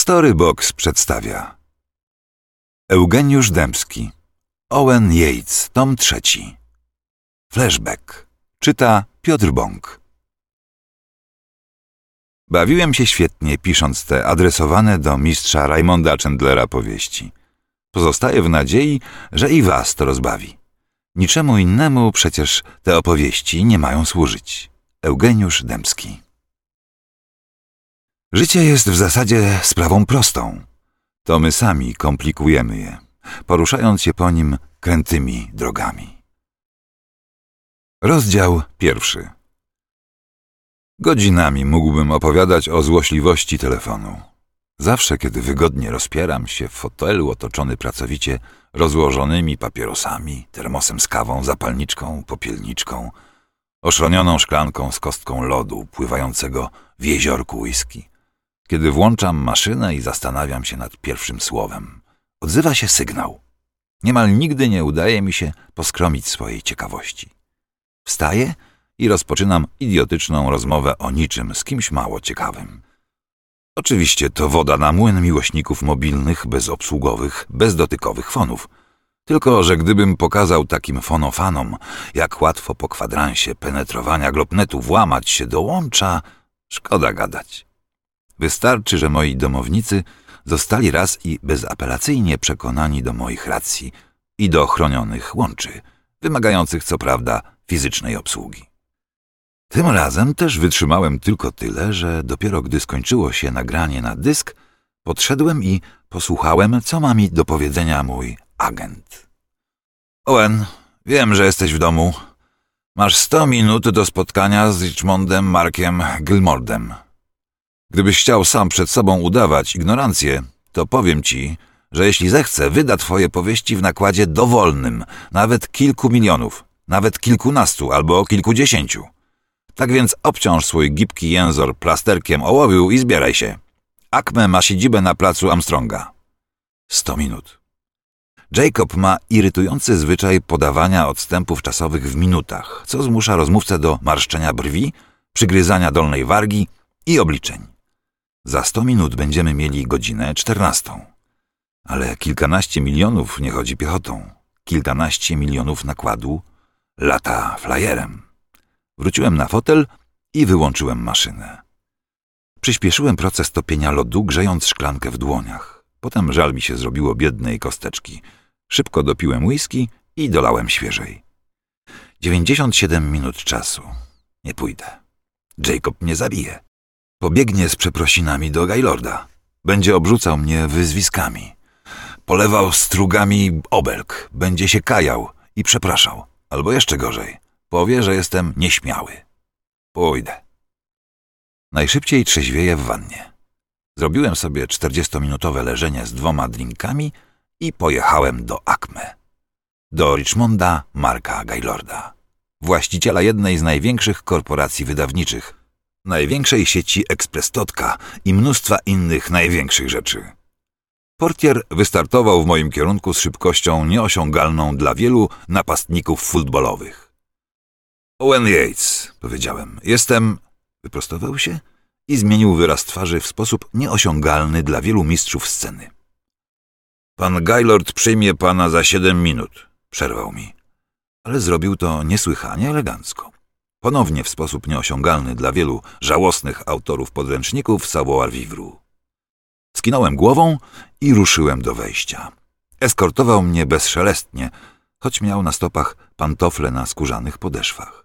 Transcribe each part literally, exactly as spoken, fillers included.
Storybox przedstawia Eugeniusz Dębski, Owen Yates, tom trzeci. Flashback. Czyta Piotr Bąk. Bawiłem się świetnie, pisząc te adresowane do mistrza Raymonda Chandlera powieści. Pozostaję w nadziei, że i was to rozbawi. Niczemu innemu przecież te opowieści nie mają służyć. Eugeniusz Dębski. Życie jest w zasadzie sprawą prostą. To my sami komplikujemy je, poruszając się po nim krętymi drogami. Rozdział pierwszy. Godzinami mógłbym opowiadać o złośliwości telefonu. Zawsze, kiedy wygodnie rozpieram się w fotelu otoczony pracowicie rozłożonymi papierosami, termosem z kawą, zapalniczką, popielniczką, oszronioną szklanką z kostką lodu pływającego w jeziorku whisky. Kiedy włączam maszynę i zastanawiam się nad pierwszym słowem, odzywa się sygnał. Niemal nigdy nie udaje mi się poskromić swojej ciekawości. Wstaję i rozpoczynam idiotyczną rozmowę o niczym z kimś mało ciekawym. Oczywiście to woda na młyn miłośników mobilnych, bezobsługowych, bezdotykowych fonów. Tylko że gdybym pokazał takim fonofanom, jak łatwo po kwadransie penetrowania glopnetu włamać się do łącza, szkoda gadać. Wystarczy, że moi domownicy zostali raz i bezapelacyjnie przekonani do moich racji i do chronionych łączy, wymagających co prawda fizycznej obsługi. Tym razem też wytrzymałem tylko tyle, że dopiero gdy skończyło się nagranie na dysk, podszedłem i posłuchałem, co ma mi do powiedzenia mój agent. Owen, wiem, że jesteś w domu. Masz sto minut do spotkania z Richmondem Markiem Gilmordem. Gdybyś chciał sam przed sobą udawać ignorancję, to powiem ci, że jeśli zechce, wyda twoje powieści w nakładzie dowolnym, nawet kilku milionów, nawet kilkunastu albo kilkudziesięciu. Tak więc obciąż swój gibki jęzor plasterkiem ołowiu i zbieraj się. Acme ma siedzibę na placu Armstronga. Sto minut. Jacob ma irytujący zwyczaj podawania odstępów czasowych w minutach, co zmusza rozmówcę do marszczenia brwi, przygryzania dolnej wargi i obliczeń. Za sto minut będziemy mieli godzinę czternastą. Ale kilkanaście milionów nie chodzi piechotą. Kilkanaście milionów nakładu lata flyerem. Wróciłem na fotel i wyłączyłem maszynę. Przyspieszyłem proces topienia lodu, grzejąc szklankę w dłoniach. Potem żal mi się zrobiło biednej kosteczki. Szybko dopiłem whisky i dolałem świeżej. dziewięćdziesiąt siedem minut czasu. Nie pójdę. Jacob mnie zabije. Pobiegnie z przeprosinami do Gaylorda. Będzie obrzucał mnie wyzwiskami. Polewał strugami obelg. Będzie się kajał i przepraszał. Albo jeszcze gorzej. Powie, że jestem nieśmiały. Pójdę. Najszybciej trzeźwieję w wannie. Zrobiłem sobie czterdziestominutowe leżenie z dwoma drinkami i pojechałem do Acme. Do Richmonda Marka Gaylorda. Właściciela jednej z największych korporacji wydawniczych, największej sieci Express.Totka i mnóstwa innych największych rzeczy. Portier wystartował w moim kierunku z szybkością nieosiągalną dla wielu napastników futbolowych. Owen Yates, powiedziałem. Jestem... Wyprostował się i zmienił wyraz twarzy w sposób nieosiągalny dla wielu mistrzów sceny. Pan Gaylord przyjmie pana za siedem minut, przerwał mi. Ale zrobił to niesłychanie elegancko. Ponownie w sposób nieosiągalny dla wielu żałosnych autorów podręczników savoir-vivre. Skinąłem głową i ruszyłem do wejścia. Eskortował mnie bezszelestnie, choć miał na stopach pantofle na skórzanych podeszwach.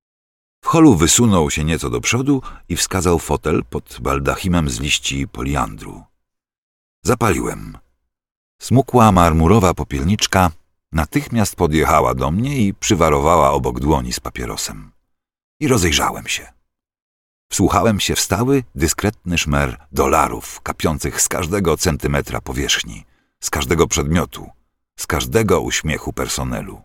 W holu wysunął się nieco do przodu i wskazał fotel pod baldachimem z liści poliandru. Zapaliłem. Smukła marmurowa popielniczka natychmiast podjechała do mnie i przywarowała obok dłoni z papierosem. I rozejrzałem się. Wsłuchałem się w stały, dyskretny szmer dolarów kapiących z każdego centymetra powierzchni, z każdego przedmiotu, z każdego uśmiechu personelu.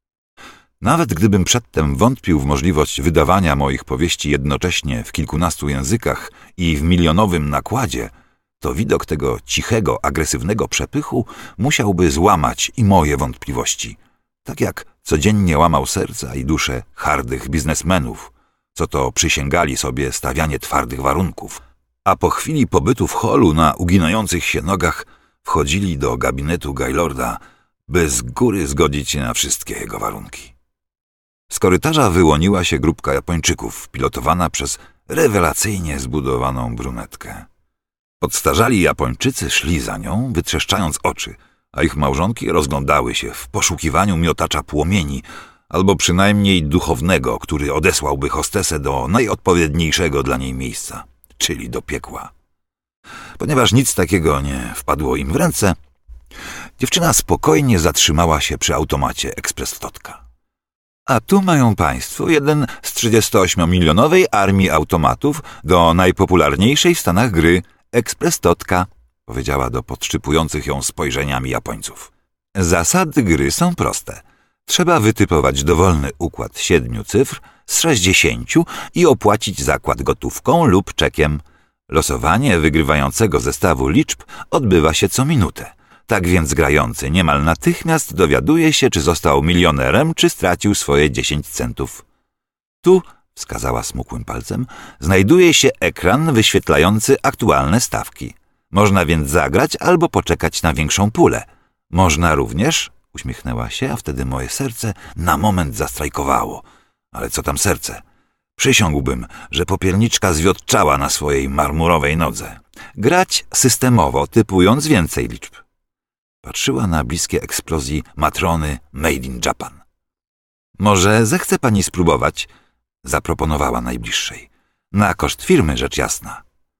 Nawet gdybym przedtem wątpił w możliwość wydawania moich powieści jednocześnie w kilkunastu językach i w milionowym nakładzie, to widok tego cichego, agresywnego przepychu musiałby złamać i moje wątpliwości, tak jak codziennie łamał serca i dusze hardych biznesmenów, co to przysięgali sobie stawianie twardych warunków, A po chwili pobytu w holu na uginających się nogach wchodzili do gabinetu Gaylorda, by z góry zgodzić się na wszystkie jego warunki. Z korytarza wyłoniła się grupka Japończyków, pilotowana przez rewelacyjnie zbudowaną brunetkę. Podstarzali Japończycy szli za nią, wytrzeszczając oczy, a ich małżonki rozglądały się w poszukiwaniu miotacza płomieni, albo przynajmniej duchownego, który odesłałby hostesę do najodpowiedniejszego dla niej miejsca, czyli do piekła. Ponieważ nic takiego nie wpadło im w ręce, dziewczyna spokojnie zatrzymała się przy automacie Ekspres Totka. A tu mają państwo jeden z trzydziestoośmiomilionowej armii automatów do najpopularniejszej w Stanach gry Ekspres Totka, powiedziała do podszczypujących ją spojrzeniami Japońców. Zasady gry są proste. Trzeba wytypować dowolny układ siedmiu cyfr z sześćdziesięciu i opłacić zakład gotówką lub czekiem. Losowanie wygrywającego zestawu liczb odbywa się co minutę. Tak więc grający niemal natychmiast dowiaduje się, czy został milionerem, czy stracił swoje dziesięć centów. Tu, wskazała smukłym palcem, znajduje się ekran wyświetlający aktualne stawki. Można więc zagrać albo poczekać na większą pulę. Można również, uśmiechnęła się, a wtedy moje serce na moment zastrajkowało. Ale co tam serce? Przysiągłbym, że popielniczka zwiotczała na swojej marmurowej nodze. Grać systemowo, typując więcej liczb. Patrzyła na bliskie eksplozji matrony Made in Japan. Może zechce pani spróbować? Zaproponowała najbliższej. Na koszt firmy, rzecz jasna.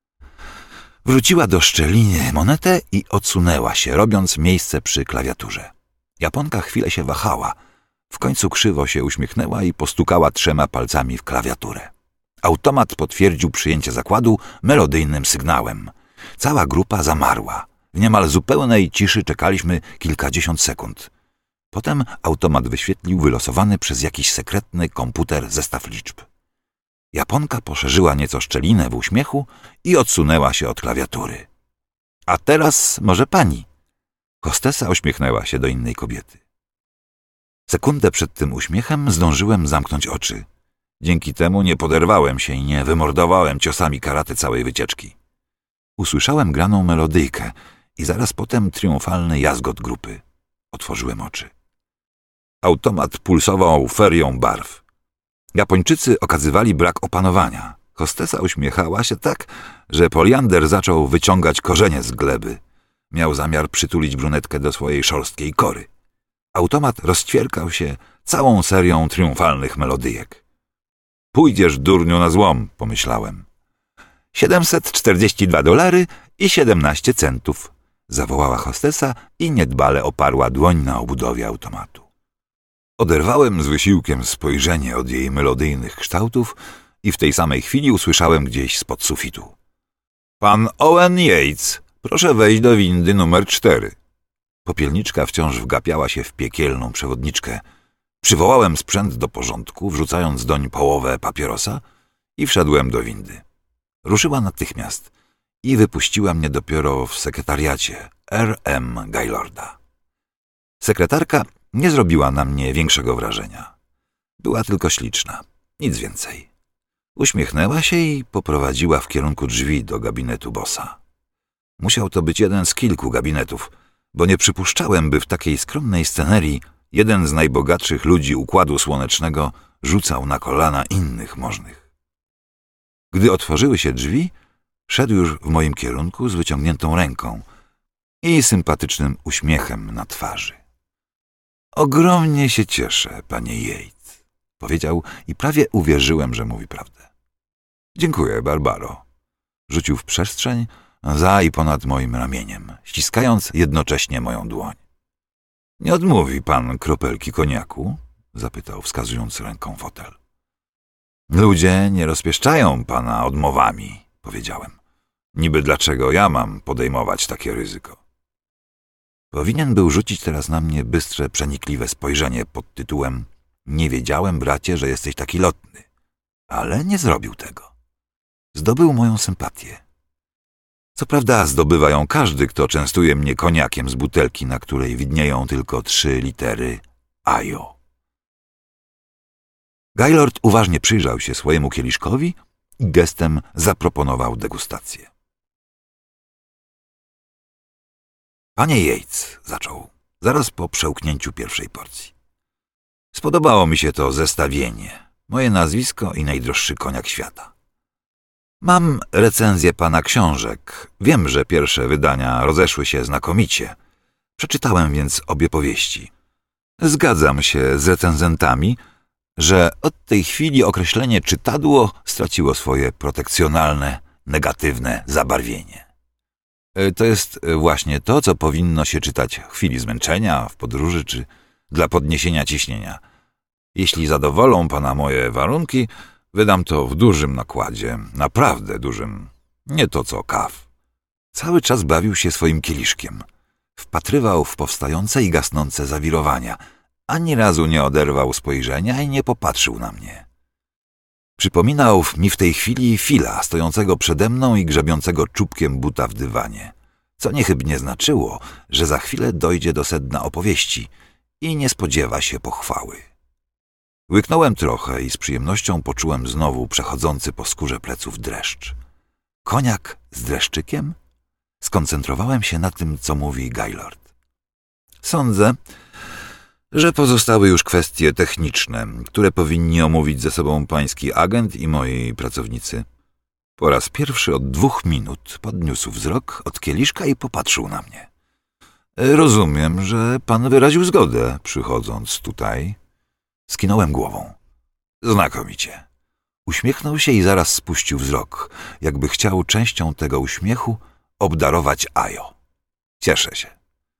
Wróciła do szczeliny monetę i odsunęła się, robiąc miejsce przy klawiaturze. Japonka chwilę się wahała. W końcu krzywo się uśmiechnęła i postukała trzema palcami w klawiaturę. Automat potwierdził przyjęcie zakładu melodyjnym sygnałem. Cała grupa zamarła. W niemal zupełnej ciszy czekaliśmy kilkadziesiąt sekund. Potem automat wyświetlił wylosowany przez jakiś sekretny komputer zestaw liczb. Japonka poszerzyła nieco szczelinę w uśmiechu i odsunęła się od klawiatury. A teraz może pani? Hostesa uśmiechnęła się do innej kobiety. Sekundę przed tym uśmiechem zdążyłem zamknąć oczy. Dzięki temu nie poderwałem się i nie wymordowałem ciosami karate całej wycieczki. Usłyszałem graną melodyjkę i zaraz potem triumfalny jazgot grupy. Otworzyłem oczy. Automat pulsował ferią barw. Japończycy okazywali brak opanowania. Hostesa uśmiechała się tak, że Poliander zaczął wyciągać korzenie z gleby. Miał zamiar przytulić brunetkę do swojej szorstkiej kory. Automat rozćwierkał się całą serią triumfalnych melodyjek. Pójdziesz, durniu, na złom, pomyślałem. siedemset czterdzieści dwa dolary i siedemnaście centów, zawołała hostesa i niedbale oparła dłoń na obudowie automatu. Oderwałem z wysiłkiem spojrzenie od jej melodyjnych kształtów i w tej samej chwili usłyszałem gdzieś spod sufitu. Pan Owen Yates, proszę wejść do windy numer cztery. Popielniczka wciąż wgapiała się w piekielną przewodniczkę. Przywołałem sprzęt do porządku, wrzucając doń połowę papierosa i wszedłem do windy. Ruszyła natychmiast i wypuściła mnie dopiero w sekretariacie R M Gaylorda. Sekretarka nie zrobiła na mnie większego wrażenia. Była tylko śliczna, nic więcej. Uśmiechnęła się i poprowadziła w kierunku drzwi do gabinetu bossa. Musiał to być jeden z kilku gabinetów, bo nie przypuszczałem, by w takiej skromnej scenerii jeden z najbogatszych ludzi Układu Słonecznego rzucał na kolana innych możnych. Gdy otworzyły się drzwi, szedł już w moim kierunku z wyciągniętą ręką i sympatycznym uśmiechem na twarzy. Ogromnie się cieszę, panie Yates, powiedział i prawie uwierzyłem, że mówi prawdę. Dziękuję, Barbaro. Rzucił w przestrzeń za i ponad moim ramieniem, ściskając jednocześnie moją dłoń. Nie odmówi pan kropelki koniaku? Zapytał, wskazując ręką fotel. Ludzie nie rozpieszczają pana odmowami, powiedziałem. Niby dlaczego ja mam podejmować takie ryzyko? Powinien był rzucić teraz na mnie bystre, przenikliwe spojrzenie pod tytułem Nie wiedziałem, bracie, że jesteś taki lotny. Ale nie zrobił tego. Zdobył moją sympatię. Co prawda zdobywa ją każdy, kto częstuje mnie koniakiem z butelki, na której widnieją tylko trzy litery Ajo. Gaylord uważnie przyjrzał się swojemu kieliszkowi i gestem zaproponował degustację. Panie Yates, zaczął, zaraz po przełknięciu pierwszej porcji. Spodobało mi się to zestawienie, moje nazwisko i najdroższy koniak świata. Mam recenzję pana książek. Wiem, że pierwsze wydania rozeszły się znakomicie. Przeczytałem więc obie powieści. Zgadzam się z recenzentami, że od tej chwili określenie czytadło straciło swoje protekcjonalne, negatywne zabarwienie. To jest właśnie to, co powinno się czytać w chwili zmęczenia, w podróży czy dla podniesienia ciśnienia. Jeśli zadowolą pana moje warunki, wydam to w dużym nakładzie, naprawdę dużym, nie to co kaw. Cały czas bawił się swoim kieliszkiem. Wpatrywał w powstające i gasnące zawirowania. Ani razu nie oderwał spojrzenia i nie popatrzył na mnie. Przypominał mi w tej chwili Phila, stojącego przede mną i grzebiącego czubkiem buta w dywanie, co niechybnie znaczyło, że za chwilę dojdzie do sedna opowieści i nie spodziewa się pochwały. Łyknąłem trochę i z przyjemnością poczułem znowu przechodzący po skórze pleców dreszcz. Koniak z dreszczykiem? Skoncentrowałem się na tym, co mówi Gaylord. Sądzę, że pozostały już kwestie techniczne, które powinni omówić ze sobą pański agent i moi pracownicy. Po raz pierwszy od dwóch minut podniósł wzrok od kieliszka i popatrzył na mnie. Rozumiem, że pan wyraził zgodę, przychodząc tutaj. Skinąłem głową. Znakomicie. Uśmiechnął się i zaraz spuścił wzrok, jakby chciał częścią tego uśmiechu obdarować Ajo. Cieszę się.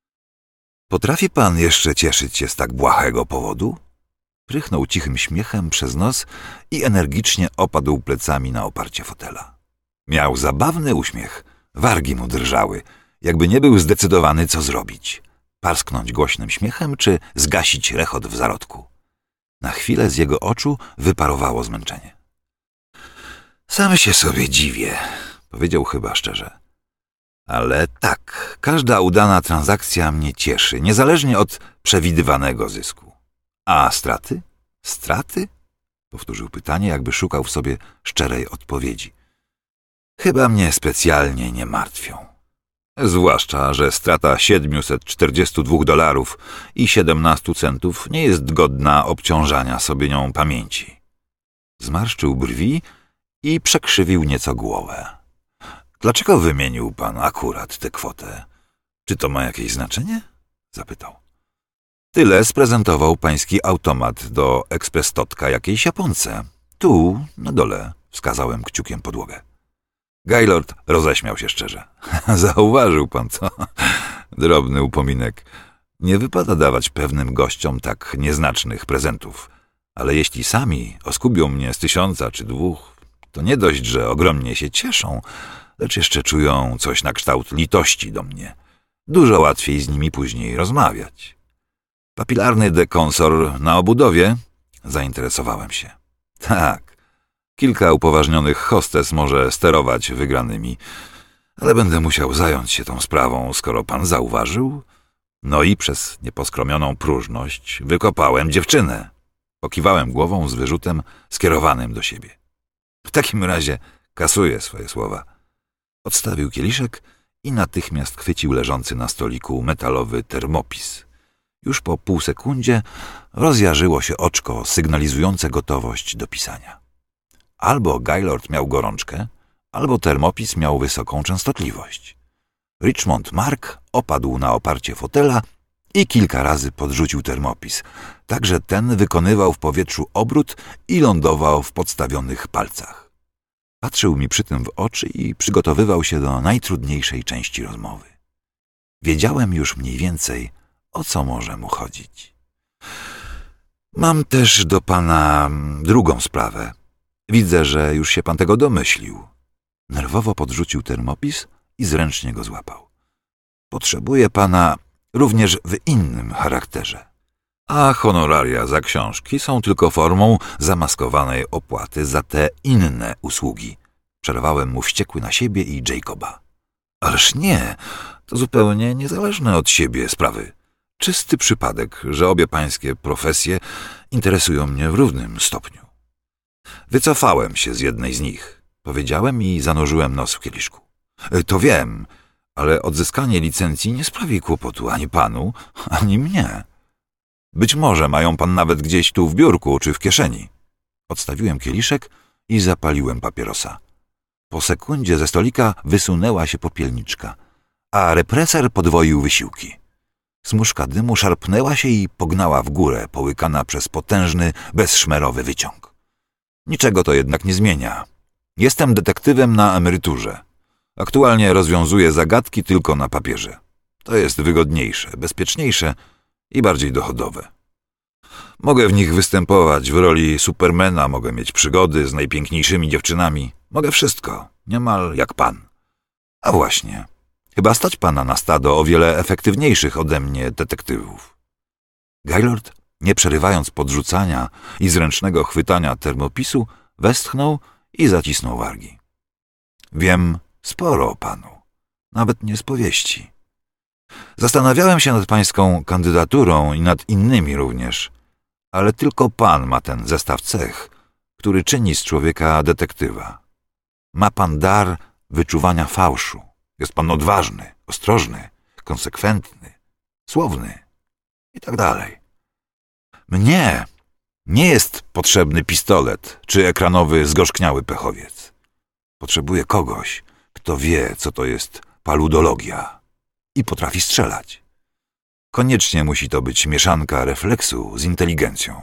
Potrafi pan jeszcze cieszyć się z tak błahego powodu? Prychnął cichym śmiechem przez nos i energicznie opadł plecami na oparcie fotela. Miał zabawny uśmiech. Wargi mu drżały, jakby nie był zdecydowany, co zrobić. Parsknąć głośnym śmiechem, czy zgasić rechot w zarodku. Na chwilę z jego oczu wyparowało zmęczenie. Sam się sobie dziwię, powiedział chyba szczerze. Ale tak, każda udana transakcja mnie cieszy, niezależnie od przewidywanego zysku. A straty? Straty? Powtórzył pytanie, jakby szukał w sobie szczerej odpowiedzi. Chyba mnie specjalnie nie martwią. Zwłaszcza, że strata siedmiuset czterdziestu dwóch dolarów i siedemnastu centów nie jest godna obciążania sobie nią pamięci. Zmarszczył brwi i przekrzywił nieco głowę. Dlaczego wymienił pan akurat tę kwotę? Czy to ma jakieś znaczenie? Zapytał. Tyle sprezentował pański automat do ekspres-totka jakiejś Japonce. Tu, na dole, wskazałem kciukiem podłogę. Gaylord roześmiał się szczerze. Zauważył pan, co? Drobny upominek. Nie wypada dawać pewnym gościom tak nieznacznych prezentów. Ale jeśli sami oskubią mnie z tysiąca czy dwóch, to nie dość, że ogromnie się cieszą, lecz jeszcze czują coś na kształt litości do mnie. Dużo łatwiej z nimi później rozmawiać. Papilarny dekonsor na obudowie? Zainteresowałem się. Tak. Kilka upoważnionych hostes może sterować wygranymi, ale będę musiał zająć się tą sprawą, skoro pan zauważył. No i przez nieposkromioną próżność wykopałem dziewczynę. Pokiwałem głową z wyrzutem skierowanym do siebie. W takim razie kasuję swoje słowa. Odstawił kieliszek i natychmiast chwycił leżący na stoliku metalowy termopis. Już po pół sekundzie rozjarzyło się oczko sygnalizujące gotowość do pisania. Albo Gaylord miał gorączkę, albo termopis miał wysoką częstotliwość. Richmond Mark opadł na oparcie fotela i kilka razy podrzucił termopis, tak że ten wykonywał w powietrzu obrót i lądował w podstawionych palcach. Patrzył mi przy tym w oczy i przygotowywał się do najtrudniejszej części rozmowy. Wiedziałem już mniej więcej, o co może mu chodzić. Mam też do pana drugą sprawę. Widzę, że już się pan tego domyślił. Nerwowo podrzucił termopis i zręcznie go złapał. Potrzebuję pana również w innym charakterze. A honoraria za książki są tylko formą zamaskowanej opłaty za te inne usługi. Przerwałem mu wściekły na siebie i Jacoba. Ależ nie, to zupełnie niezależne od siebie sprawy. Czysty przypadek, że obie pańskie profesje interesują mnie w równym stopniu. Wycofałem się z jednej z nich, powiedziałem i zanurzyłem nos w kieliszku. To wiem, ale odzyskanie licencji nie sprawi kłopotu ani panu, ani mnie. Być może mają pan nawet gdzieś tu w biurku czy w kieszeni. Odstawiłem kieliszek i zapaliłem papierosa. Po sekundzie ze stolika wysunęła się popielniczka, a represer podwoił wysiłki. Smuszka dymu szarpnęła się i pognała w górę, połykana przez potężny, bezszmerowy wyciąg. Niczego to jednak nie zmienia. Jestem detektywem na emeryturze. Aktualnie rozwiązuję zagadki tylko na papierze. To jest wygodniejsze, bezpieczniejsze i bardziej dochodowe. Mogę w nich występować w roli Supermana, mogę mieć przygody z najpiękniejszymi dziewczynami. Mogę wszystko, niemal jak pan. A właśnie, chyba stać pana na stado o wiele efektywniejszych ode mnie detektywów. Gaylord, nie przerywając podrzucania i zręcznego chwytania termopisu, westchnął i zacisnął wargi. Wiem sporo o panu, nawet nie z powieści. Zastanawiałem się nad pańską kandydaturą i nad innymi również, ale tylko pan ma ten zestaw cech, który czyni z człowieka detektywa. Ma pan dar wyczuwania fałszu. Jest pan odważny, ostrożny, konsekwentny, słowny i tak dalej. Mnie nie jest potrzebny pistolet czy ekranowy zgorzkniały pechowiec. Potrzebuję kogoś, kto wie, co to jest paludologia i potrafi strzelać. Koniecznie musi to być mieszanka refleksu z inteligencją.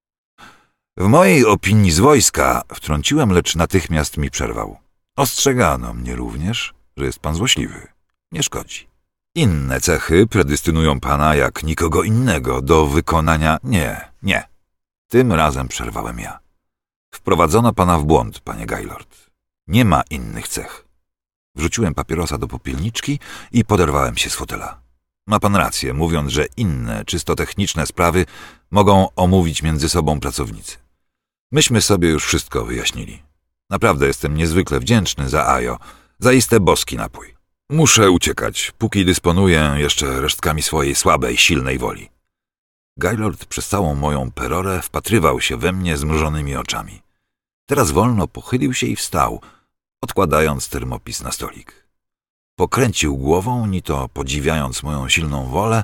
W mojej opinii z wojska wtrąciłem, lecz natychmiast mi przerwał. Ostrzegano mnie również, że jest pan złośliwy. Nie szkodzi. Inne cechy predestynują pana jak nikogo innego do wykonania... Nie, nie. Tym razem przerwałem ja. Wprowadzono pana w błąd, panie Gaylord. Nie ma innych cech. Wrzuciłem papierosa do popielniczki i poderwałem się z fotela. Ma pan rację, mówiąc, że inne, czysto techniczne sprawy mogą omówić między sobą pracownicy. Myśmy sobie już wszystko wyjaśnili. Naprawdę jestem niezwykle wdzięczny za Ajo, zaiste boski napój. Muszę uciekać, póki dysponuję jeszcze resztkami swojej słabej, silnej woli. Gaylord przez całą moją perorę wpatrywał się we mnie zmrużonymi oczami. Teraz wolno pochylił się i wstał, odkładając termopis na stolik. Pokręcił głową, ni to podziwiając moją silną wolę,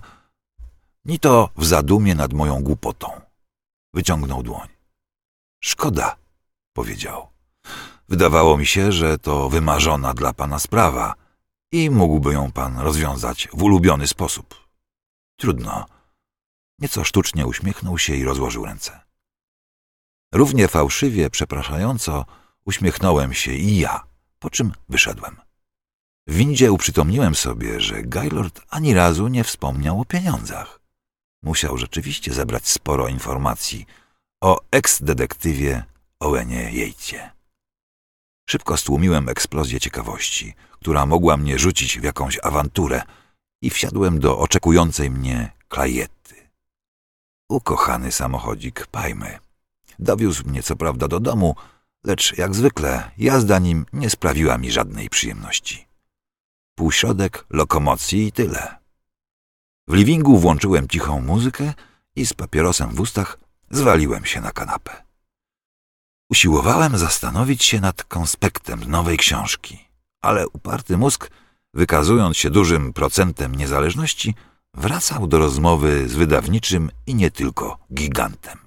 ni to w zadumie nad moją głupotą. Wyciągnął dłoń. Szkoda, powiedział. Wydawało mi się, że to wymarzona dla pana sprawa i mógłby ją pan rozwiązać w ulubiony sposób. Trudno. Nieco sztucznie uśmiechnął się i rozłożył ręce. Równie fałszywie, przepraszająco uśmiechnąłem się i ja, po czym wyszedłem. W windzie uprzytomniłem sobie, że Gaylord ani razu nie wspomniał o pieniądzach. Musiał rzeczywiście zebrać sporo informacji o eks-detektywie Owenie Yates'ie. Szybko stłumiłem eksplozję ciekawości, która mogła mnie rzucić w jakąś awanturę i wsiadłem do oczekującej mnie Klajety. Ukochany samochodzik Pajmy. Dowiózł mnie co prawda do domu, lecz jak zwykle jazda nim nie sprawiła mi żadnej przyjemności. Półśrodek lokomocji i tyle. W livingu włączyłem cichą muzykę i z papierosem w ustach zwaliłem się na kanapę. Usiłowałem zastanowić się nad konspektem nowej książki, ale uparty mózg, wykazując się dużym procentem niezależności, wracał do rozmowy z wydawniczym i nie tylko gigantem.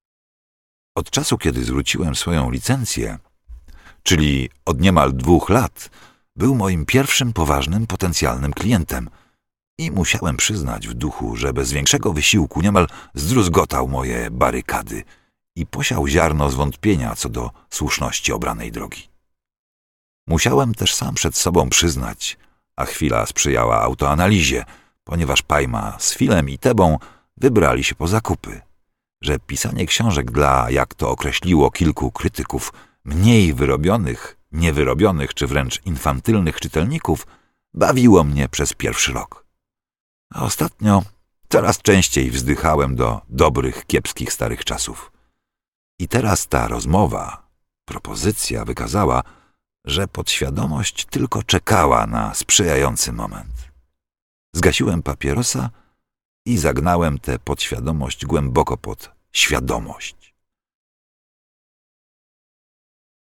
Od czasu, kiedy zwróciłem swoją licencję, czyli od niemal dwóch lat, był moim pierwszym poważnym potencjalnym klientem i musiałem przyznać w duchu, że bez większego wysiłku niemal zdruzgotał moje barykady i posiał ziarno zwątpienia co do słuszności obranej drogi. Musiałem też sam przed sobą przyznać, a chwila sprzyjała autoanalizie, ponieważ Pajma z Filem i Tebą wybrali się po zakupy, że pisanie książek dla, jak to określiło kilku krytyków, mniej wyrobionych, niewyrobionych czy wręcz infantylnych czytelników bawiło mnie przez pierwszy rok. A ostatnio coraz częściej wzdychałem do dobrych, kiepskich starych czasów. I teraz ta rozmowa, propozycja wykazała, że podświadomość tylko czekała na sprzyjający moment. Zgasiłem papierosa i zagnałem tę podświadomość głęboko pod świadomość.